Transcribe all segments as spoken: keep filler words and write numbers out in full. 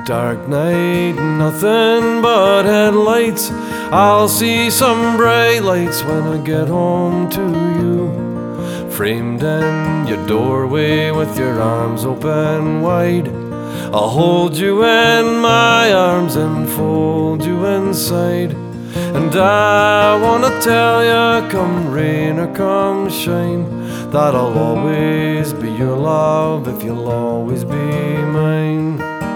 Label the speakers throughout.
Speaker 1: dark night, nothing but headlights. I'll see some bright lights when I get home to you. Framed in your doorway with your arms open wide, I'll hold you in my arms and fold you inside. And I wanna tell you, come rain or come shine, that I'll always be your love if you'll always be mine.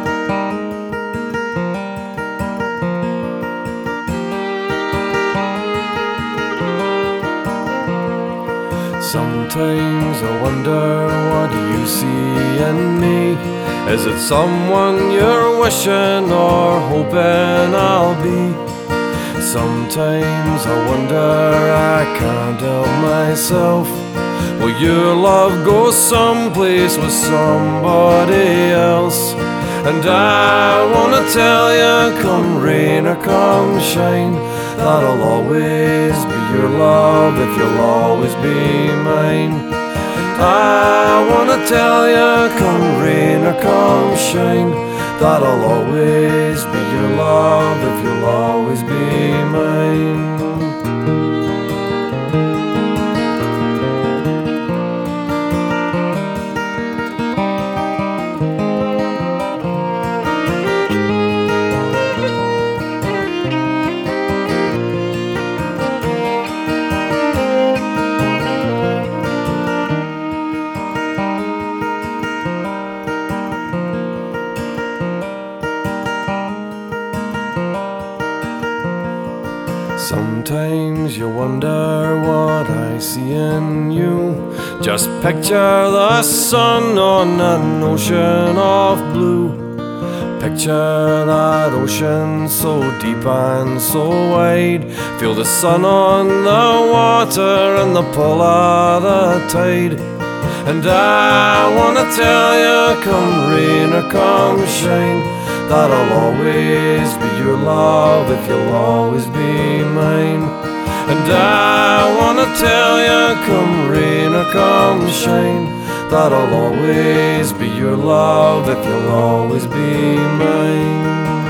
Speaker 1: Sometimes I wonder, what do you see in me? Is it someone you're wishing or hoping I'll be? Sometimes I wonder, I can't help myself. Will your love go someplace with somebody else? And I wanna tell you, come rain or come shine, that I'll always be your love if you'll always be mine. I wanna tell you, come rain or come shine, that I'll always be your love if you'll always be mine. Sometimes you wonder what I see in you. Just picture the sun on an ocean of blue. Picture that ocean so deep and so wide. Feel the sun on the water and the pull of the tide. And I wanna tell you, come rain or come shine, that I'll always be your love if you'll always be mine. And I wanna tell you, come rain or come shine, that I'll always be your love if you'll always be mine.